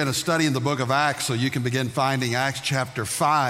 in a study in the book of Acts, so you can begin finding Acts chapter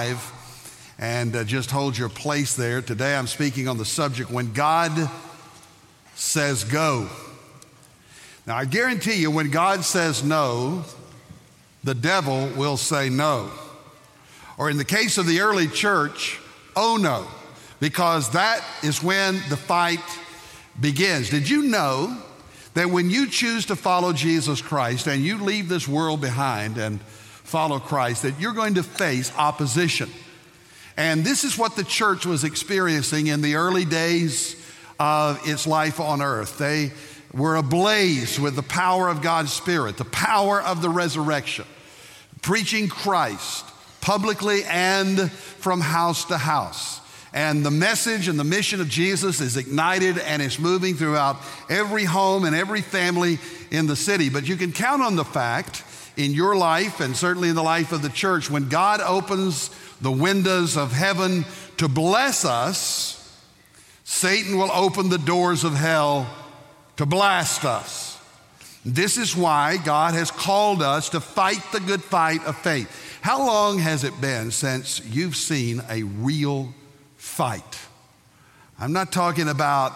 5 and just hold your place there. Today I'm speaking on the subject, when God says go. Now I guarantee you, when God says no, the devil will say no. Or in the case of the early church, oh no, because that is when the fight begins. Did you know that when you choose to follow Jesus Christ and you leave this world behind and follow Christ, that you're going to face opposition? And this is what the church was experiencing in the early days of its life on earth. They were ablaze with the power of God's Spirit, the power of the resurrection, preaching Christ publicly and from house to house. And the message and the mission of Jesus is ignited and is moving throughout every home and every family in the city. But you can count on the fact in your life, and certainly in the life of the church, when God opens the windows of heaven to bless us, Satan will open the doors of hell to blast us. This is why God has called us to fight the good fight of faith. How long has it been since you've seen a real fight? I'm not talking about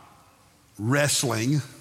wrestling,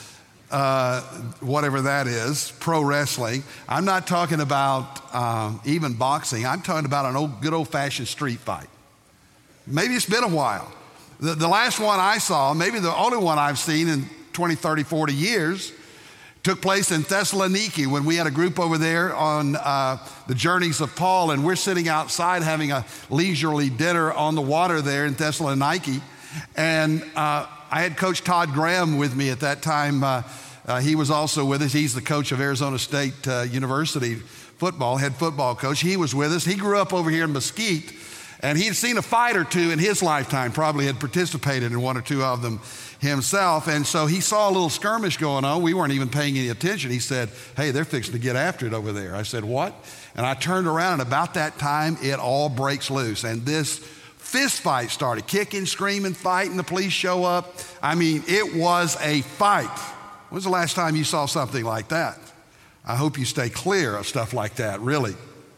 whatever that is, pro wrestling. I'm not talking about even boxing. I'm talking about an good old-fashioned street fight. Maybe it's been a while. The last one I saw, maybe the only one I've seen in 20, 30, 40 years, took place in Thessaloniki when we had a group over there on the journeys of Paul, and we're sitting outside having a leisurely dinner on the water there in Thessaloniki. And I had Coach Todd Graham with me at that time. He was also with us. He's the coach of Arizona State University football, head football coach. He was with us. He grew up over here in Mesquite, and he'd seen a fight or two in his lifetime, probably had participated in one or two of them himself. And so he saw a little skirmish going on. We weren't even paying any attention. He said, "Hey, they're fixing to get after it over there." I said, "What?" And I turned around, and about that time, it all breaks loose. And this fist fight started, kicking, screaming, fighting. The police show up. I mean, it was a fight. When was the last time you saw something like that? I hope you stay clear of stuff like that, really.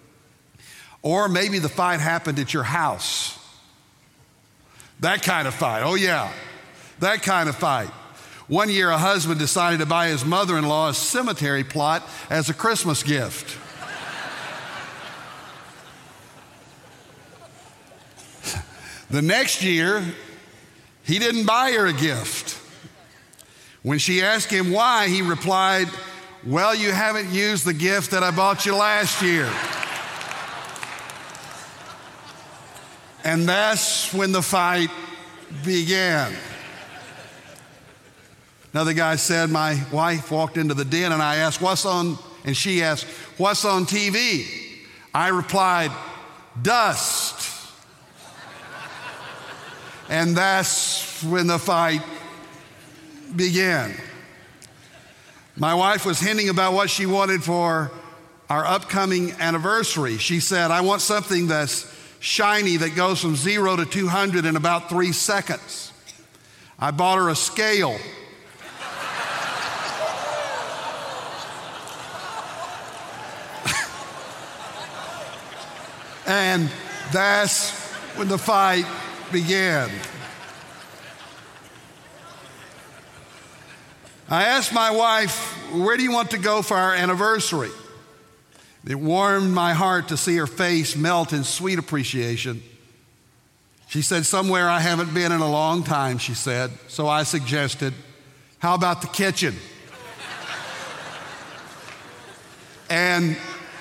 Or maybe the fight happened at your house. That kind of fight. Oh yeah, that kind of fight. One year, a husband decided to buy his mother-in-law a cemetery plot as a Christmas gift. The next year, he didn't buy her a gift. When she asked him why, he replied, "Well, you haven't used the gift that I bought you last year." And that's when the fight began. Another guy said, "My wife walked into the den and I asked, 'What's on?' and she asked, 'What's on TV?' I replied, 'Dust.' And that's when the fight began." My wife was hinting about what she wanted for our upcoming anniversary. She said, "I want something that's shiny that goes from 0 to 200 in about 3 seconds." I bought her a scale. And that's when the fight began. I asked my wife, "Where do you want to go for our anniversary?" It warmed my heart to see her face melt in sweet appreciation. She said, "Somewhere I haven't been in a long time," she said. So I suggested, "How about the kitchen?" And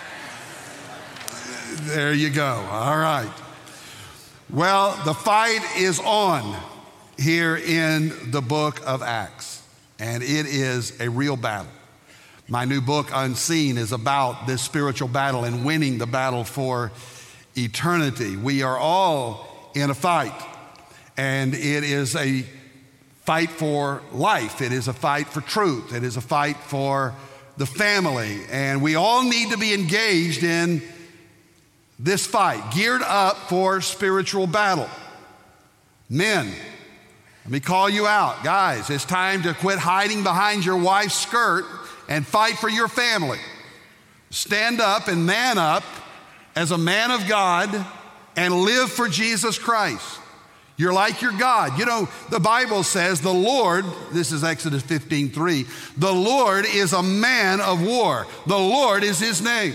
there you go. All right. Well, the fight is on here in the book of Acts, and it is a real battle. My new book, Unseen, is about this spiritual battle and winning the battle for eternity. We are all in a fight, and it is a fight for life. It is a fight for truth. It is a fight for the family, and we all need to be engaged in this fight, geared up for spiritual battle. Men, let me call you out. Guys, it's time to quit hiding behind your wife's skirt and fight for your family. stand up and man up as a man of God and live for Jesus Christ. You're like your God. You know, the Bible says the Lord, this is Exodus 15:3, the Lord is a man of war. The Lord is his name.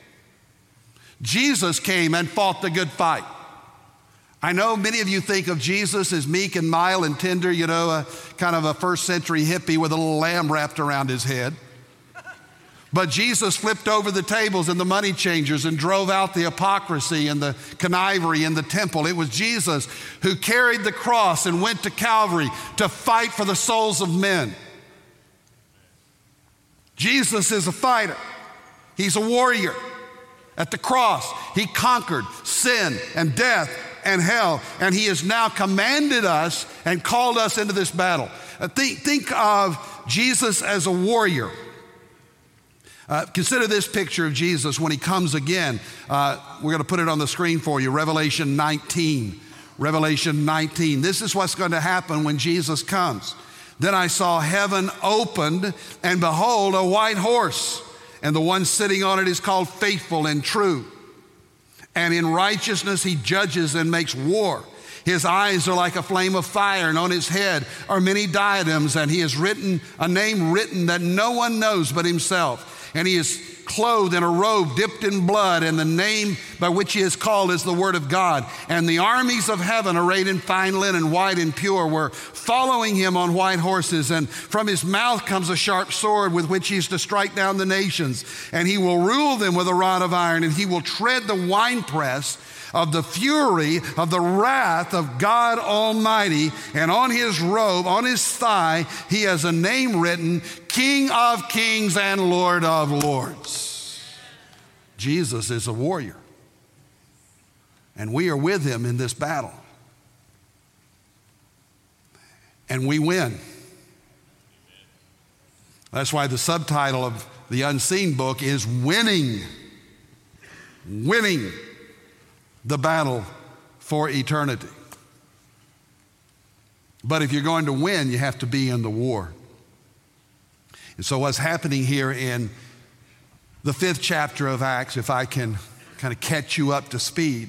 Jesus came and fought the good fight. I know many of you think of Jesus as meek and mild and tender, you know, a kind of a first century hippie with a little lamb wrapped around his head. But Jesus flipped over the tables and the money changers and drove out the hypocrisy and the connivery in the temple. It was Jesus who carried the cross and went to Calvary to fight for the souls of men. Jesus is a fighter. He's a warrior. At the cross, he conquered sin and death and hell, and he has now commanded us and called us into this battle. Think of Jesus as a warrior. Consider this picture of Jesus when he comes again. We're going to put it on the screen for you, Revelation 19. Revelation 19. This is what's going to happen when Jesus comes. Then I saw heaven opened, and behold, a white horse, and the one sitting on it is called Faithful and True. And in righteousness he judges and makes war. His eyes are like a flame of fire, and on his head are many diadems, and he has written a name written that no one knows but himself. And he is clothed in a robe dipped in blood, and the name by which he is called is the Word of God. And the armies of heaven, arrayed in fine linen, white and pure, were following him on white horses. And from his mouth comes a sharp sword with which he is to strike down the nations. And he will rule them with a rod of iron, and he will tread the winepress of the fury of the wrath of God Almighty. And on his robe, on his thigh, he has a name written, King of Kings and Lord of Lords. Jesus is a warrior, and we are with him in this battle. And we win. That's why the subtitle of the Unseen book is Winning. Winning the battle for eternity. But if you're going to win, you have to be in the war. And so what's happening here in the 5th chapter of Acts, if I can kind of catch you up to speed,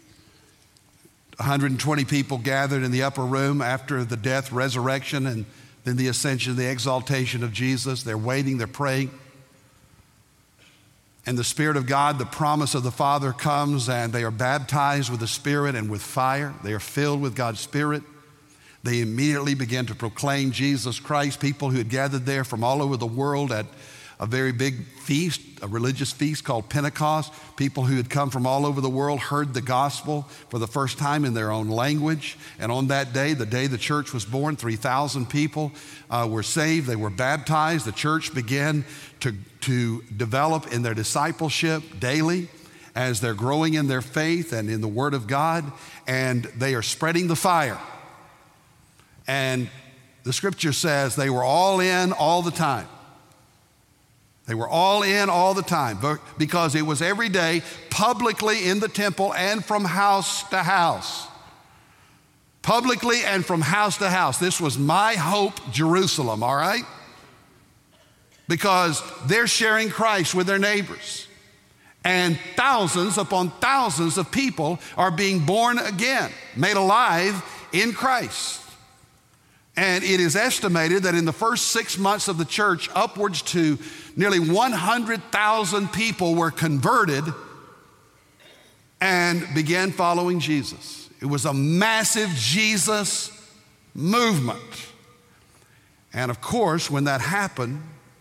120 people gathered in the upper room after the death, resurrection, and then the ascension, the exaltation of Jesus. They're waiting, they're praying. And the Spirit of God, the promise of the Father comes, and they are baptized with the Spirit and with fire. They are filled with God's Spirit. They immediately begin to proclaim Jesus Christ. People who had gathered there from all over the world at a very big feast, a religious feast called Pentecost. People who had come from all over the world heard the gospel for the first time in their own language. And on that day, the day the church was born, 3,000 people were saved. They were baptized. The church began to develop in their discipleship daily as they're growing in their faith and in the Word of God. And they are spreading the fire. And the scripture says they were all in all the time. They were all in all the time because it was every day publicly in the temple and from house to house. Publicly and from house to house. This was My Hope Jerusalem, all right? Because they're sharing Christ with their neighbors. And thousands upon thousands of people are being born again, made alive in Christ. And it is estimated that in the first 6 months of the church, upwards to nearly 100,000 people were converted and began following Jesus. It was a massive Jesus movement. And of course, when that happened,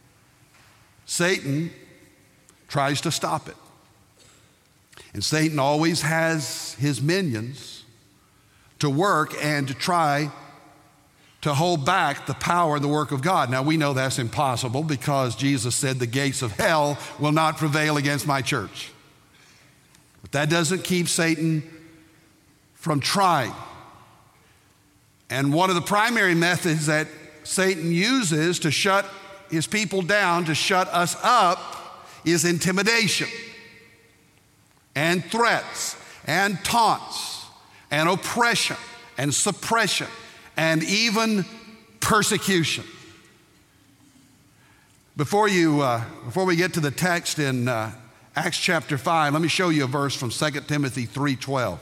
Satan tries to stop it. And Satan always has his minions to work and to try to hold back the power and the work of God. Now, we know that's impossible because Jesus said the gates of hell will not prevail against my church. But that doesn't keep Satan from trying. And one of the primary methods that Satan uses to shut his people down, to shut us up, is intimidation and threats and taunts and oppression and suppression and even persecution. Before we get to the text in Acts chapter 5, let me show you a verse from 2 Timothy 3:12.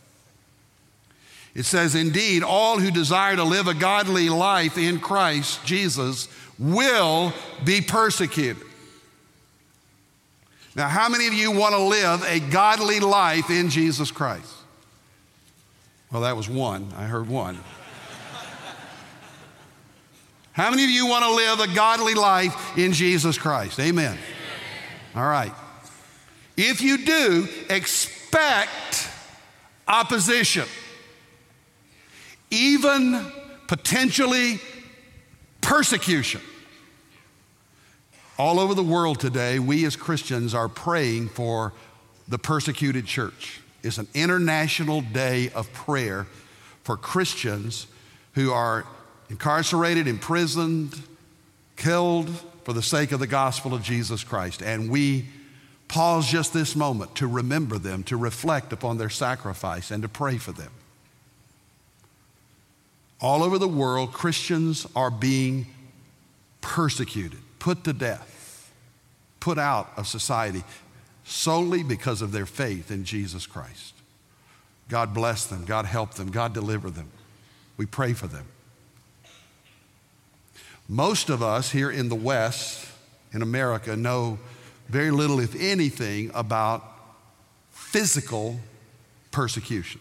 It says, "Indeed, all who desire to live a godly life in Christ Jesus will be persecuted." Now, how many of you want to live a godly life in Jesus Christ? Well, that was one. I heard one. How many of you want to live a godly life in Jesus Christ? Amen. All right. If you do, expect opposition, even potentially persecution. All over the world today, we as Christians are praying for the persecuted church. It's an international day of prayer for Christians who are incarcerated, imprisoned, killed for the sake of the gospel of Jesus Christ. And we pause just this moment to remember them, to reflect upon their sacrifice, and to pray for them. All over the world, Christians are being persecuted, put to death, put out of society solely because of their faith in Jesus Christ. God bless them, God help them, God deliver them. We pray for them. Most of us here in the West, in America, know very little, if anything, about physical persecution.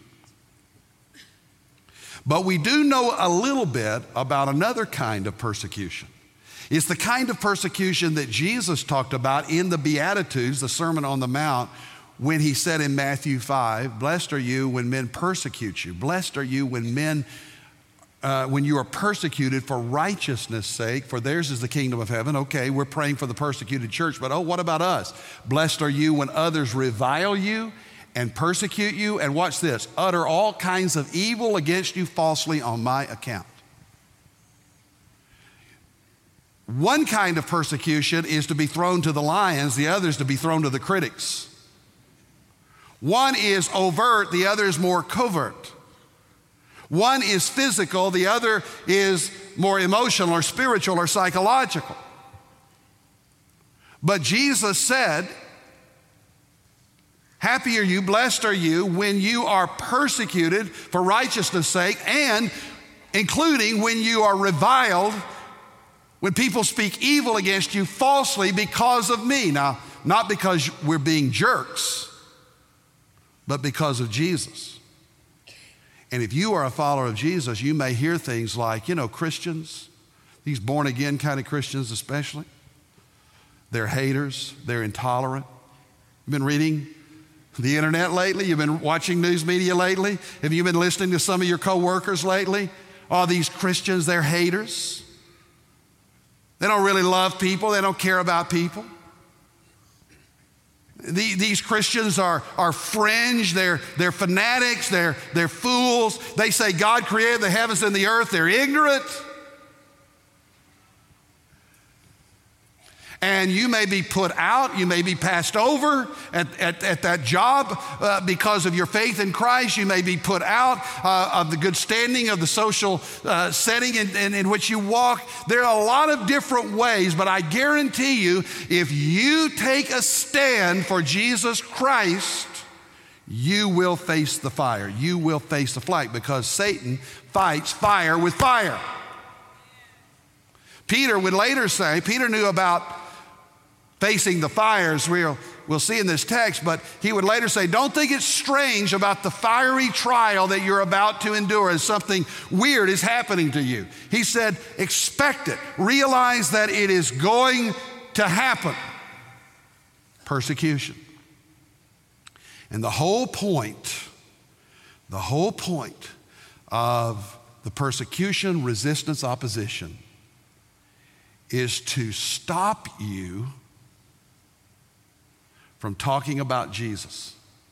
But we do know a little bit about another kind of persecution. It's the kind of persecution that Jesus talked about in the Beatitudes, the Sermon on the Mount, when he said in Matthew 5, "Blessed are you when men persecute you. Blessed are you when you are persecuted for righteousness' sake, for theirs is the kingdom of heaven." Okay, we're praying for the persecuted church, but what about us? "Blessed are you when others revile you and persecute you, and" watch this, "utter all kinds of evil against you falsely on my account." One kind of persecution is to be thrown to the lions, the other is to be thrown to the critics. One is overt, the other is more covert. One is physical, the other is more emotional or spiritual or psychological. But Jesus said, "Happy are you, blessed are you when you are persecuted for righteousness' sake, and including when you are reviled, when people speak evil against you falsely because of me." Now, not because we're being jerks, but because of Jesus. And if you are a follower of Jesus, you may hear things like, Christians, these born again kind of Christians especially, they're haters, they're intolerant. You've been reading the internet lately? You've been watching news media lately? Have you been listening to some of your coworkers lately? Oh, these Christians, they're haters. They don't really love people. They don't care about people. These Christians are fringe, they're fanatics, they're fools. They say God created the heavens and the earth. They're ignorant. And you may be put out, you may be passed over at that job because of your faith in Christ. You may be put out of the good standing of the social setting in which you walk. There are a lot of different ways, but I guarantee you, if you take a stand for Jesus Christ, you will face the fire. You will face the fight, because Satan fights fire with fire. Peter would later say, Peter knew about facing the fires, we'll see in this text, but he would later say, don't think it's strange about the fiery trial that you're about to endure as something weird is happening to you. He said, expect it. Realize that it is going to happen. Persecution. And the whole point of the persecution, resistance, opposition is to stop you from talking about Jesus,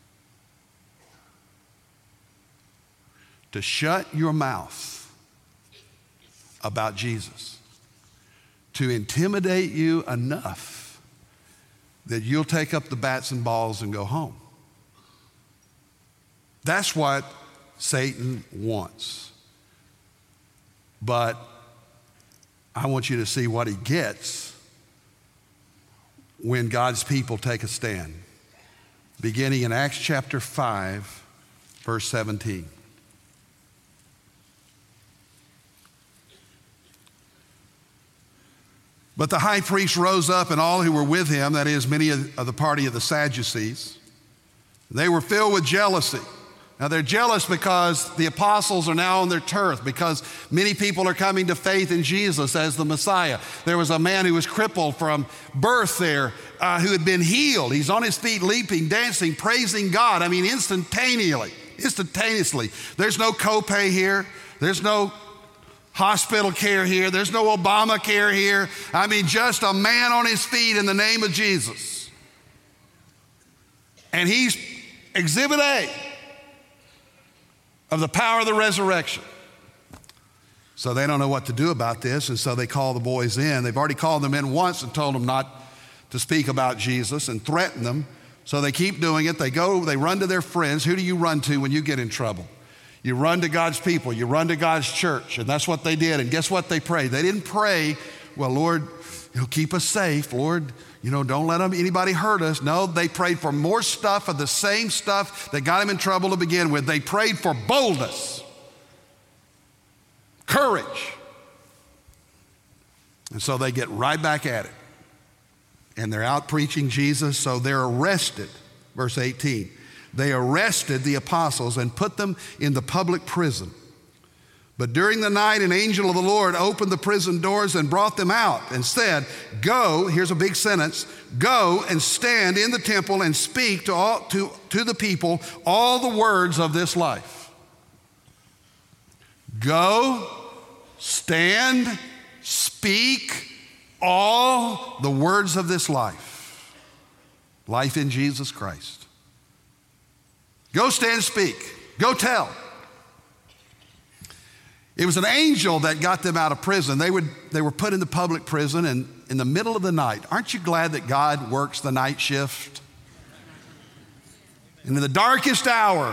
to shut your mouth about Jesus, to intimidate you enough that you'll take up the bats and balls and go home. That's what Satan wants. But I want you to see what he gets when God's people take a stand. Beginning in Acts chapter 5, verse 17. But the high priest rose up, and all who were with him, that is, many of the party of the Sadducees, they were filled with jealousy. Now they're jealous because the apostles are now on their turf, because many people are coming to faith in Jesus as the Messiah. There was a man who was crippled from birth there who had been healed. He's on his feet leaping, dancing, praising God. I mean, instantaneously. There's no copay here. There's no hospital care here. There's no Obamacare here. I mean, just a man on his feet in the name of Jesus. And he's exhibit A of the power of the resurrection. So they don't know what to do about this, and so they call the boys in. They've already called them in once and told them not to speak about Jesus and threatened them. So they keep doing it. They run to their friends. Who do you run to when you get in trouble? You run to God's people. You run to God's church. And that's what they did. And guess what they prayed? They didn't pray, well, Lord, keep us safe. Lord, don't let anybody hurt us. No, they prayed for more stuff of the same stuff that got them in trouble to begin with. They prayed for boldness, courage. And so they get right back at it. And they're out preaching Jesus, so they're arrested. Verse 18. They arrested the apostles and put them in the public prison. But during the night, an angel of the Lord opened the prison doors and brought them out and said, go, here's a big sentence, go and stand in the temple and speak to the people all the words of this life. Go, stand, speak all the words of this life. Life in Jesus Christ. Go stand, speak. Go tell. It was an angel that got them out of prison. They were put in the public prison and in the middle of the night. Aren't you glad that God works the night shift? And in the darkest hour,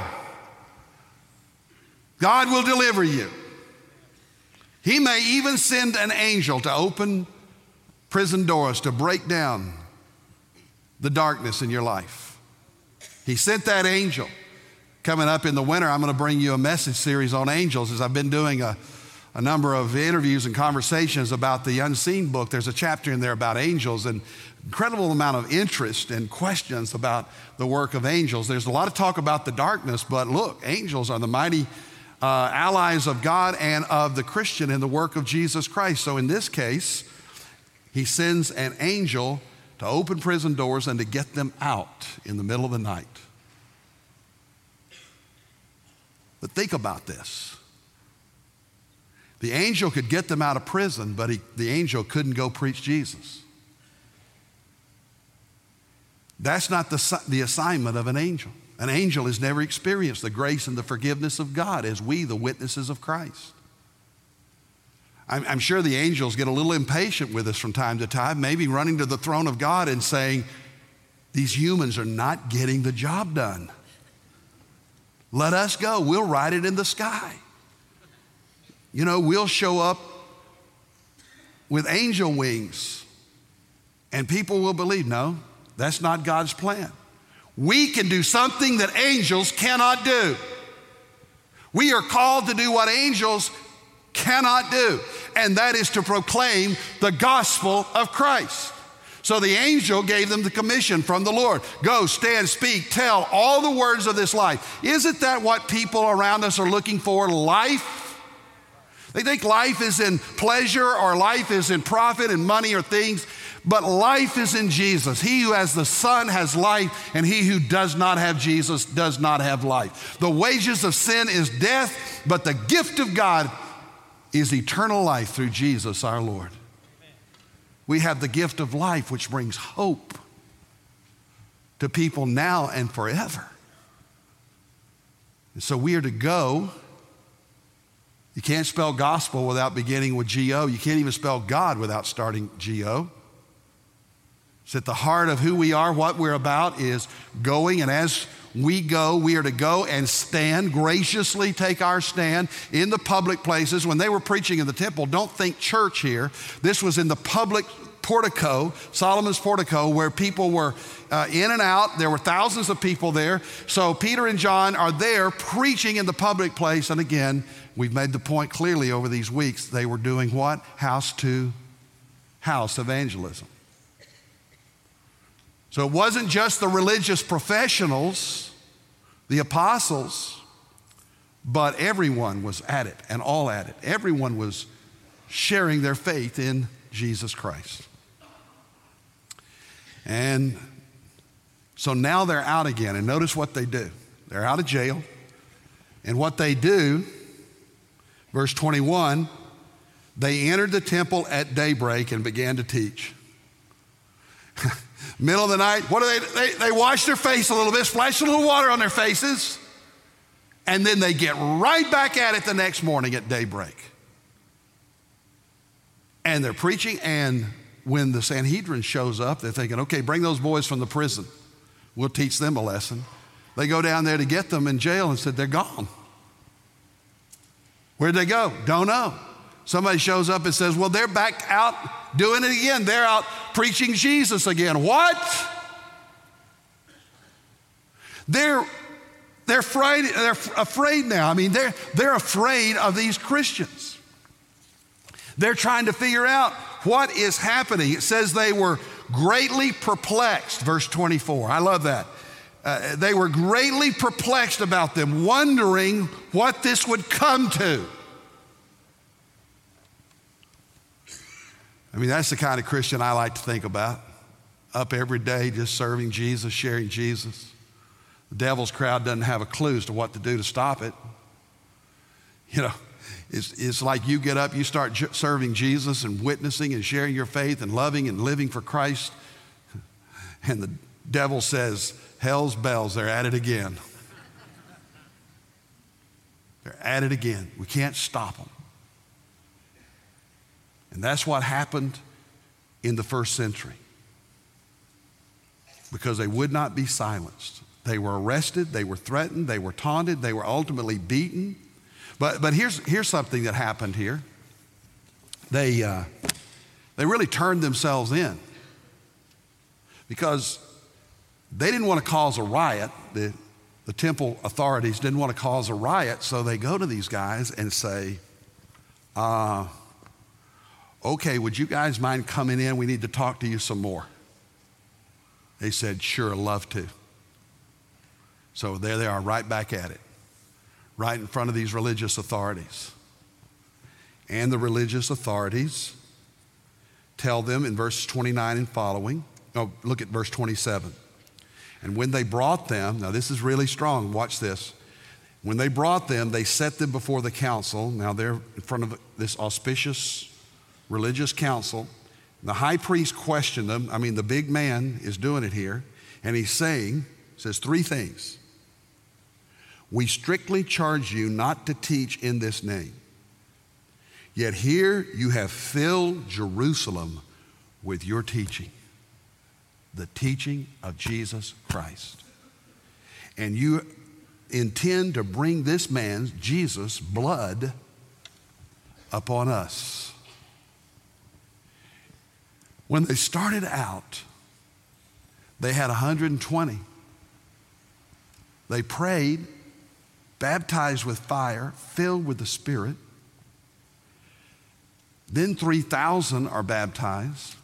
God will deliver you. He may even send an angel to open prison doors to break down the darkness in your life. He sent that angel. Coming up in the winter, I'm going to bring you a message series on angels, as I've been doing a number of interviews and conversations about the Unseen book. There's a chapter in there about angels, and incredible amount of interest and questions about the work of angels. There's a lot of talk about the darkness, but look, angels are the mighty allies of God and of the Christian in the work of Jesus Christ. So in this case, he sends an angel to open prison doors and to get them out in the middle of the night. But think about this. The angel could get them out of prison, but the angel couldn't go preach Jesus. That's not the assignment of an angel. An angel has never experienced the grace and the forgiveness of God as we, the witnesses of Christ. I'm sure the angels get a little impatient with us from time to time, maybe running to the throne of God and saying, these humans are not getting the job done. Let us go. We'll ride it in the sky. We'll show up with angel wings and people will believe. No, that's not God's plan. We can do something that angels cannot do. We are called to do what angels cannot do, and that is to proclaim the gospel of Christ. So the angel gave them the commission from the Lord. Go, stand, speak, tell all the words of this life. Isn't that what people around us are looking for? Life? They think life is in pleasure or life is in profit and money or things, but life is in Jesus. He who has the Son has life, and he who does not have Jesus does not have life. The wages of sin is death, but the gift of God is eternal life through Jesus our Lord. We have the gift of life, which brings hope to people now and forever. And so we are to go. You can't spell gospel without beginning with G-O. You can't even spell God without starting G-O. It's at the heart of who we are, what we're about is going, and as we go, we are to go and stand, graciously take our stand in the public places. When they were preaching in the temple, don't think church here. This was in the public portico, Solomon's portico, where people were in and out. There were thousands of people there. So Peter and John are there preaching in the public place. And again, we've made the point clearly over these weeks, they were doing what? House to house evangelism. So it wasn't just the religious professionals, the apostles, but everyone was at it and all at it. Everyone was sharing their faith in Jesus Christ. And so now they're out again, and notice what they do. They're out of jail, and what they do, verse 21, they entered the temple at daybreak and began to teach. Middle of the night, what do they wash their face a little bit, splash a little water on their faces, and then they get right back at it the next morning at daybreak. And they're preaching, and when the Sanhedrin shows up, they're thinking, okay, bring those boys from the prison. We'll teach them a lesson. They go down there to get them in jail and said, they're gone. Where'd they go? Don't know. Somebody shows up and says, well, they're back out doing it again. They're out preaching Jesus again. What? They're afraid now. I mean, they're afraid of these Christians. They're trying to figure out what is happening. It says they were greatly perplexed, verse 24. I love that. They were greatly perplexed about them, wondering what this would come to. I mean, that's the kind of Christian I like to think about. Up every day, just serving Jesus, sharing Jesus. The devil's crowd doesn't have a clue as to what to do to stop it. You know, it's like you get up, you start serving Jesus and witnessing and sharing your faith and loving and living for Christ. And the devil says, hell's bells, they're at it again. They're at it again. We can't stop them. And that's what happened in the first century. Because they would not be silenced. They were arrested, they were threatened, they were taunted, they were ultimately beaten. But here's something that happened here. They really turned themselves in. Because they didn't want to cause a riot. The temple authorities didn't want to cause a riot, so they go to these guys and say, okay, would you guys mind coming in? We need to talk to you some more. They said, sure, love to. So there they are, right back at it, right in front of these religious authorities. And the religious authorities tell them in verses 29 and following, look at verse 27. And when they brought them, now this is really strong, watch this. When they brought them, they set them before the council. Now they're in front of this auspicious religious council. The high priest questioned them. I mean, the big man is doing it here. And he's saying, says three things. We strictly charge you not to teach in this name. Yet here you have filled Jerusalem with your teaching. The teaching of Jesus Christ. And you intend to bring this man's, Jesus' blood upon us. When they started out, they had 120. They prayed, baptized with fire, filled with the Spirit. Then 3,000 are baptized.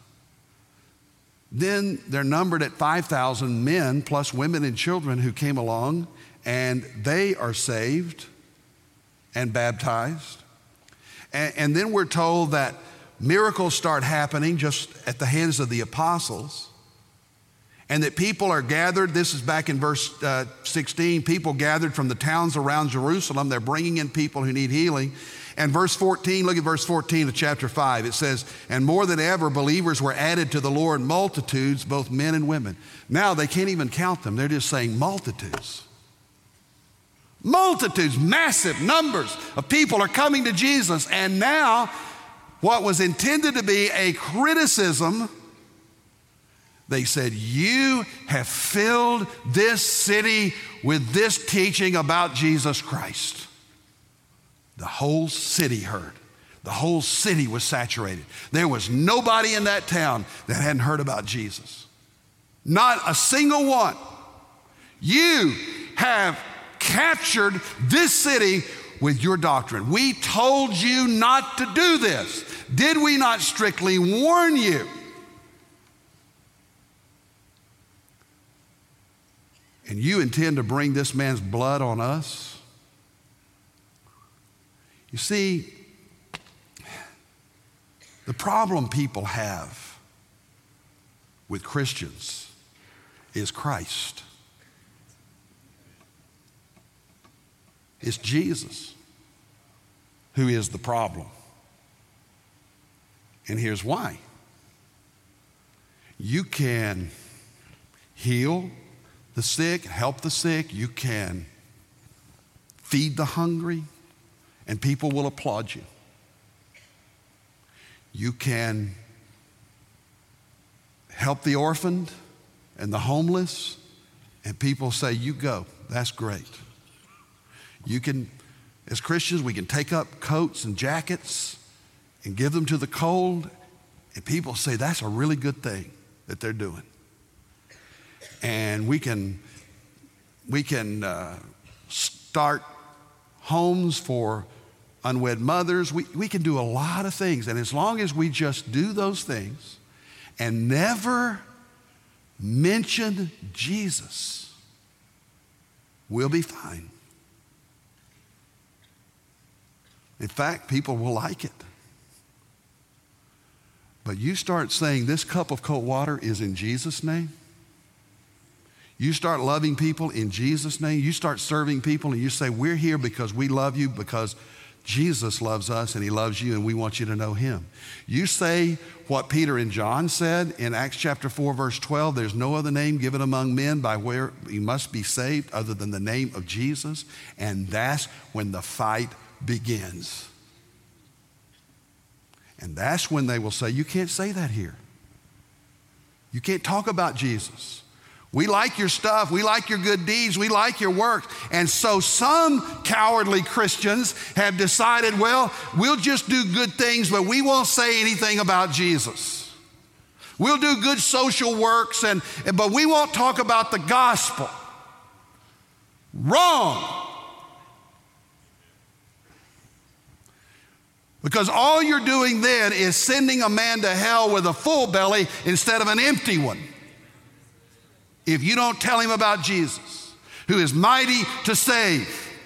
Then they're numbered at 5,000 men plus women and children who came along, and they are saved and baptized. And then we're told that miracles start happening just at the hands of the apostles, and that people are gathered. This is back in verse 16. People gathered from the towns around Jerusalem. They're bringing in people who need healing. And verse 14, look at verse 14 of chapter 5. It says, and more than ever, believers were added to the Lord, multitudes, both men and women. Now they can't even count them. They're just saying multitudes. Multitudes, massive numbers of people are coming to Jesus. And now what was intended to be a criticism, they said, you have filled this city with this teaching about Jesus Christ. The whole city heard. The whole city was saturated. There was nobody in that town that hadn't heard about Jesus. Not a single one. You have captured this city with your doctrine. We told you not to do this. Did we not strictly warn you? And you intend to bring this man's blood on us? You see, the problem people have with Christians is Christ. It's Jesus who is the problem. And here's why. You can heal the sick, help the sick. You can feed the hungry, and people will applaud you. You can help the orphaned and the homeless, and people say, you go, that's great. You can, as Christians, we can take up coats and jackets and give them to the cold, and people say that's a really good thing that they're doing. And we can start homes for unwed mothers. We can do a lot of things, and as long as we just do those things and never mention Jesus, we'll be fine. In fact, people will like it. But you start saying this cup of cold water is in Jesus' name. You start loving people in Jesus' name. You start serving people and you say, we're here because we love you, because Jesus loves us and he loves you and we want you to know him. You say what Peter and John said in Acts chapter 4, verse 12, there's no other name given among men by where you must be saved other than the name of Jesus. And that's when the fight begins. And that's when they will say, you can't say that here. You can't talk about Jesus. We like your stuff. We like your good deeds. We like your work. And so some cowardly Christians have decided, well, we'll just do good things, but we won't say anything about Jesus. We'll do good social works, but we won't talk about the gospel. Wrong. Because all you're doing then is sending a man to hell with a full belly instead of an empty one. If you don't tell him about Jesus, who is mighty to save.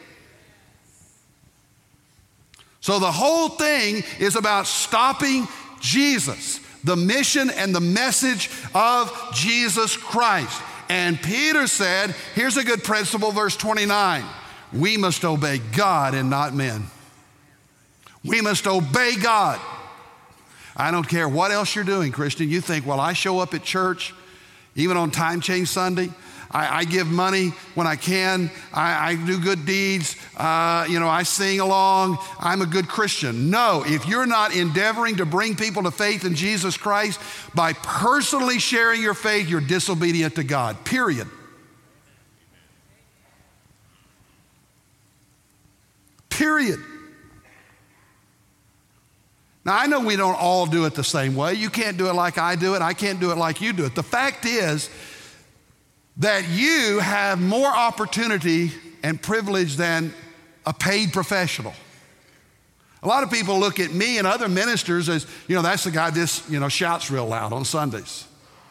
So the whole thing is about stopping Jesus, the mission and the message of Jesus Christ. And Peter said, here's a good principle, verse 29. We must obey God and not men. We must obey God. I don't care what else you're doing, Christian. You think, well, I show up at church, even on Time Change Sunday. I give money when I can. I do good deeds. I sing along. I'm a good Christian. No, if you're not endeavoring to bring people to faith in Jesus Christ by personally sharing your faith, you're disobedient to God, period. Period. Now, I know we don't all do it the same way. You can't do it like I do it. I can't do it like you do it. The fact is that you have more opportunity and privilege than a paid professional. A lot of people look at me and other ministers as, that's the guy that shouts real loud on Sundays.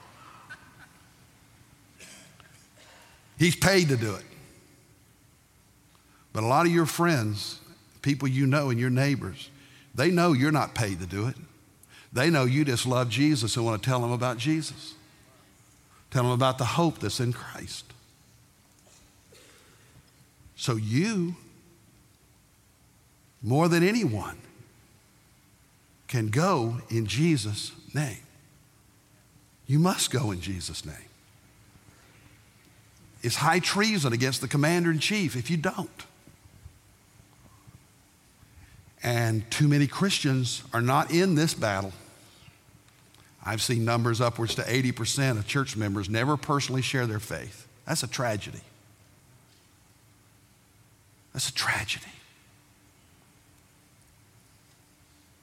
He's paid to do it. But a lot of your friends, people you know and your neighbors, they know you're not paid to do it. They know you just love Jesus and want to tell them about Jesus. Tell them about the hope that's in Christ. So you, more than anyone, can go in Jesus' name. You must go in Jesus' name. It's high treason against the commander-in-chief if you don't. And too many Christians are not in this battle. I've seen numbers upwards to 80% of church members never personally share their faith. That's a tragedy. That's a tragedy.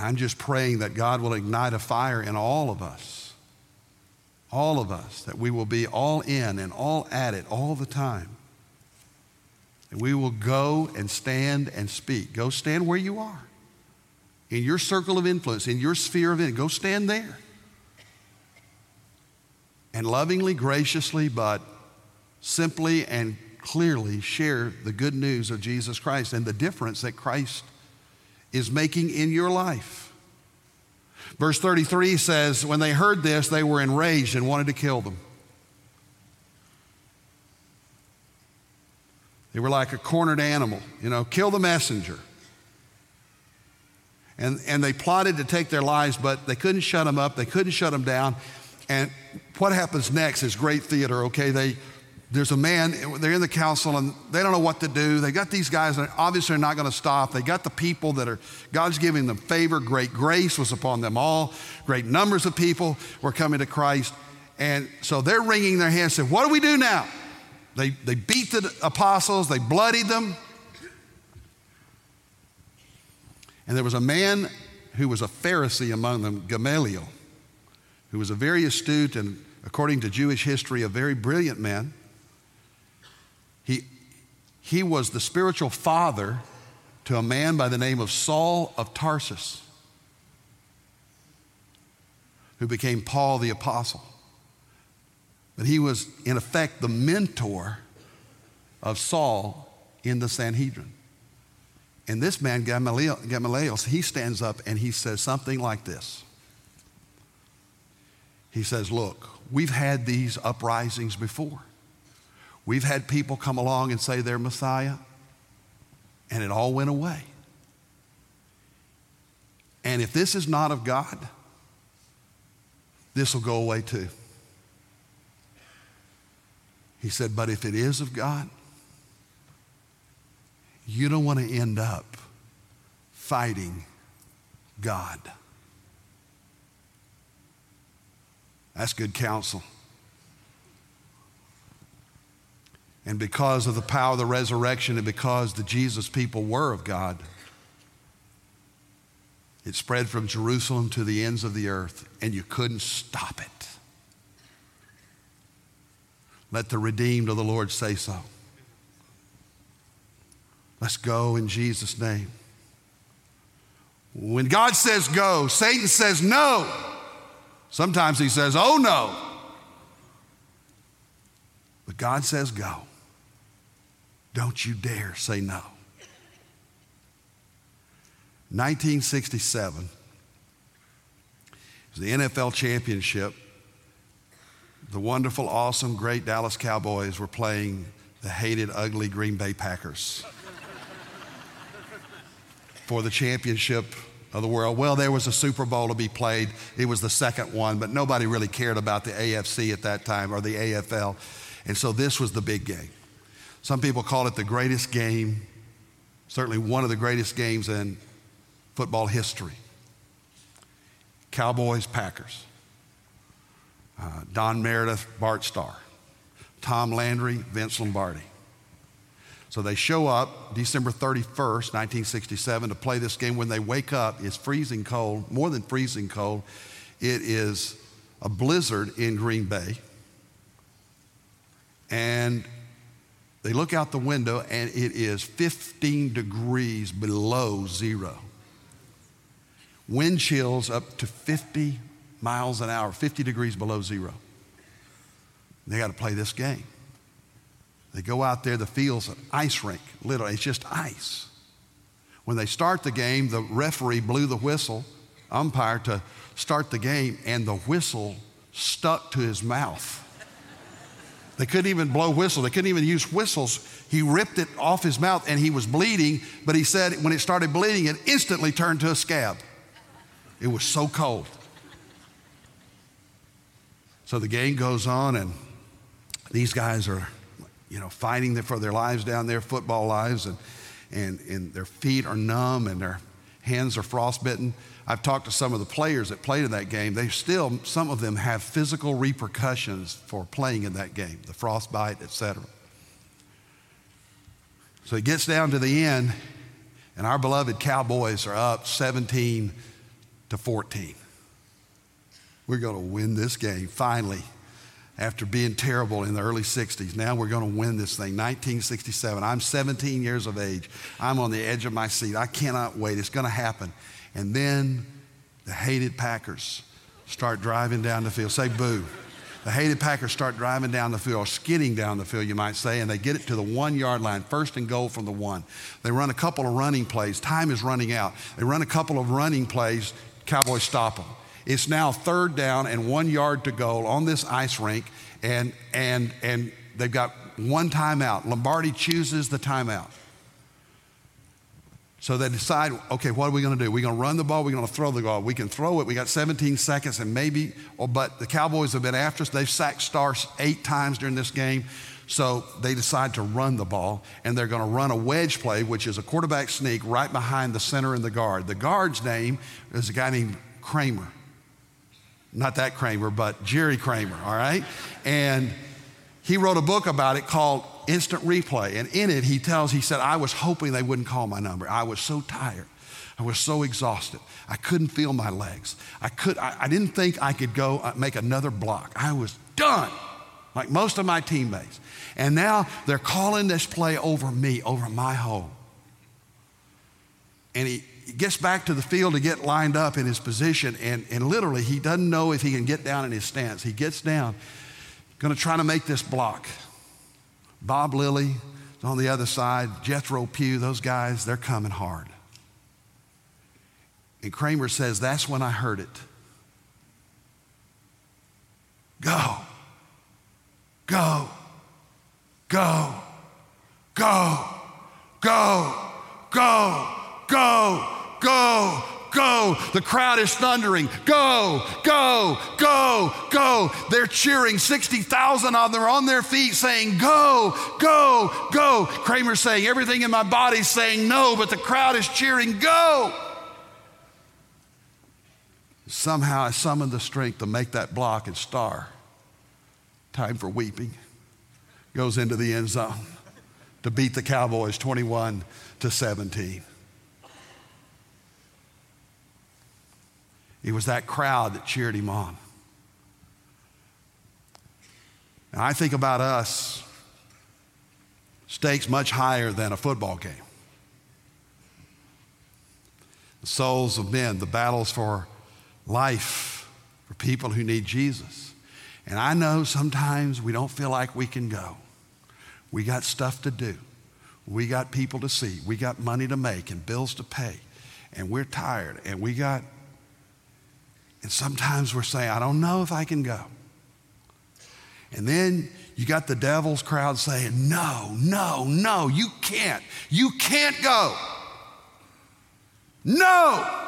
And I'm just praying that God will ignite a fire in all of us, that we will be all in and all at it all the time. And we will go and stand and speak. Go stand where you are, in your circle of influence, in your sphere of influence. Go stand there. And lovingly, graciously, but simply and clearly share the good news of Jesus Christ and the difference that Christ is making in your life. Verse 33 says, when they heard this, they were enraged and wanted to kill them. They were like a cornered animal, kill the messenger. And they plotted to take their lives, but they couldn't shut them up. They couldn't shut them down. And what happens next is great theater, okay? There's a man, they're in the council, and they don't know what to do. They got these guys that obviously are not going to stop. They got the people God's giving them favor. Great grace was upon them all. Great numbers of people were coming to Christ. And so they're wringing their hands and saying, what do we do now? They beat the apostles. They bloodied them. And there was a man who was a Pharisee among them, Gamaliel, who was a very astute and, according to Jewish history, a very brilliant man. He was the spiritual father to a man by the name of Saul of Tarsus, who became Paul the Apostle. But he was, in effect, the mentor of Saul in the Sanhedrin. And this man, Gamaliel, he stands up and he says something like this. He says, look, we've had these uprisings before. We've had people come along and say they're Messiah, and it all went away. And if this is not of God, this will go away too. He said, but if it is of God, you don't want to end up fighting God. That's good counsel. And because of the power of the resurrection and because the Jesus people were of God, it spread from Jerusalem to the ends of the earth, and you couldn't stop it. Let the redeemed of the Lord say so. Let's go in Jesus' name. When God says go, Satan says no. Sometimes he says, oh no. But God says go. Don't you dare say no. 1967, it was the NFL championship. The wonderful, awesome, great Dallas Cowboys were playing the hated, ugly Green Bay Packers for the championship of the world. Well, there was a Super Bowl to be played. It was the second one, but nobody really cared about the AFC at that time or the AFL. And so this was the big game. Some people call it the greatest game, certainly one of the greatest games in football history. Cowboys, Packers. Don Meredith, Bart Starr. Tom Landry, Vince Lombardi. So they show up December 31st, 1967 to play this game. When they wake up, it's freezing cold, more than freezing cold. It is a blizzard in Green Bay. And they look out the window and it is 15 degrees below zero. Wind chills up to 50 miles an hour, 50 degrees below zero. They got to play this game. They go out there, the field's an ice rink, literally, it's just ice. When they start the game, the referee blew the whistle, umpire, to start the game, and the whistle stuck to his mouth. They couldn't even blow whistle. They couldn't even use whistles. He ripped it off his mouth and he was bleeding, but he said when it started bleeding, it instantly turned to a scab. It was so cold. So the game goes on and these guys are, fighting for their lives down there, football lives, and their feet are numb and their hands are frostbitten. I've talked to some of the players that played in that game. Some of them have physical repercussions for playing in that game, the frostbite, etc. So it gets down to the end, and our beloved Cowboys are up 17-0. to 14. We're going to win this game finally. After being terrible in the early 60s, now we're going to win this thing. 1967, I'm 17 years of age. I'm on the edge of my seat. I cannot wait. It's going to happen. And then the hated Packers start driving down the field. Say boo. The hated Packers start driving down the field, or skidding down the field, you might say, and they get it to the 1 yard line, first and goal from the 1. They run a couple of running plays. Time is running out. They run a couple of running plays. Cowboys stop them. It's now 3rd down and 1 yard to go on this ice rink, and they've got one timeout. Lombardi chooses the timeout. So they decide, okay, what are we going to do? We're going to run the ball. We're going to throw the ball. We can throw it. We got 17 seconds and maybe, but the Cowboys have been after us. They've sacked Starks 8 times during this game. So they decide to run the ball, and they're going to run a wedge play, which is a quarterback sneak right behind the center and the guard. The guard's name is a guy named Kramer. Not that Kramer, but Jerry Kramer, all right? And he wrote a book about it called Instant Replay. And in it, he said, I was hoping they wouldn't call my number. I was so tired. I was so exhausted. I couldn't feel my legs. I didn't think I could go make another block. I was done, like most of my teammates. And now they're calling this play over me, over my home. And he gets back to the field to get lined up in his position, and literally he doesn't know if he can get down in his stance. He gets down, going to try to make this block. Bob Lilly is on the other side, Jethro Pugh, those guys, they're coming hard. And Kramer says, that's when I heard it. Go, go, go, go, go, go, go, go, go. The crowd is thundering. Go, go, go, go. They're cheering. 60,000 of them are on their feet saying, go, go, go. Kramer's saying, everything in my body's saying no, but the crowd is cheering, go. Somehow I summoned the strength to make that block, and Starr, time for weeping, goes into the end zone to beat the Cowboys 21-17. It was that crowd that cheered him on. Now, I think about us, stakes much higher than a football game. The souls of men, the battles for life, for people who need Jesus. And I know sometimes we don't feel like we can go. We got stuff to do. We got people to see. We got money to make and bills to pay. And we're tired. And sometimes we're saying, I don't know if I can go. And then you got the devil's crowd saying, no, no, no, you can't. You can't go. No.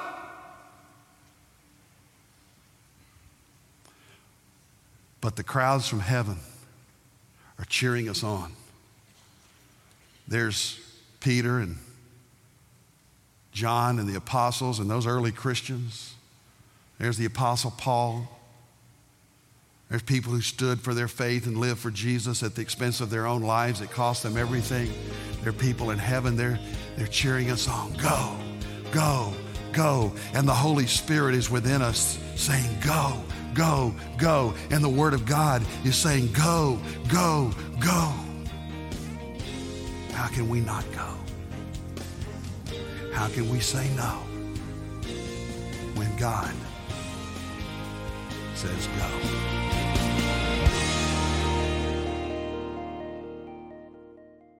But the crowds from heaven are cheering us on. There's Peter and John and the apostles and those early Christians. There's the Apostle Paul. There's people who stood for their faith and lived for Jesus at the expense of their own lives. It cost them everything. There are people in heaven. They're cheering us on. Go, go, go. And the Holy Spirit is within us saying, go, go, go. And the Word of God is saying, go, go, go. How can we not go? How can we say no when God says go?